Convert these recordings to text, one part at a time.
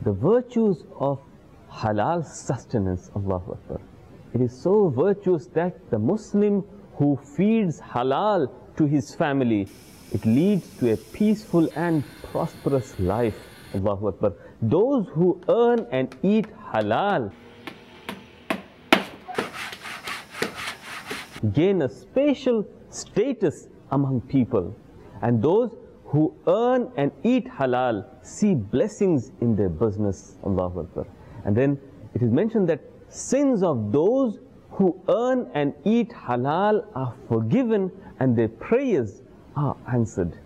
the virtues of halal sustenance. Allahu Akbar. It is so virtuous that the Muslim who feeds halal to his family, it leads to a peaceful and prosperous life. Allahu Akbar. Those who earn and eat halal gain a special status among people, and those who earn and eat halal see blessings in their business. Allahu Akbar. And then it is mentioned that sins of those who earn and eat halal are forgiven and their prayers are answered.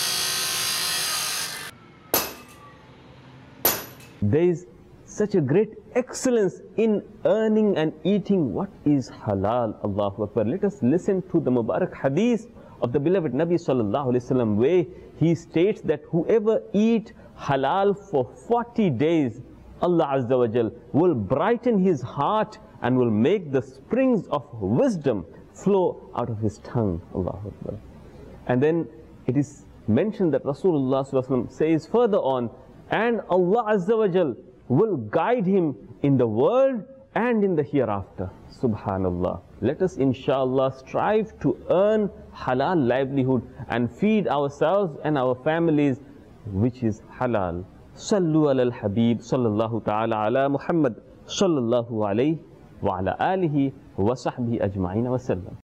There is such a great excellence in earning and eating what is halal. Allahu Akbar. Let us listen to the Mubarak hadith of the beloved Nabi Sallallahu Alaihi Wasallam, where he states that whoever eat halal for 40 days, Allah Azza wa Jal will brighten his heart and will make the springs of wisdom flow out of his tongue. Allahu Akbar. And then it is mentioned that Rasulullah Sallallahu Alaihi Wasallam says further on, and Allah Azza wa Jal will guide him in the world and in the hereafter. Subhanallah. Let us inshallah strive to earn halal livelihood and feed ourselves and our families, which is halal. Sallu ala al-Habib sallallahu ta'ala ala Muhammad sallallahu alayhi wa ala alihi wa sahbihi ajma'in wa sallam.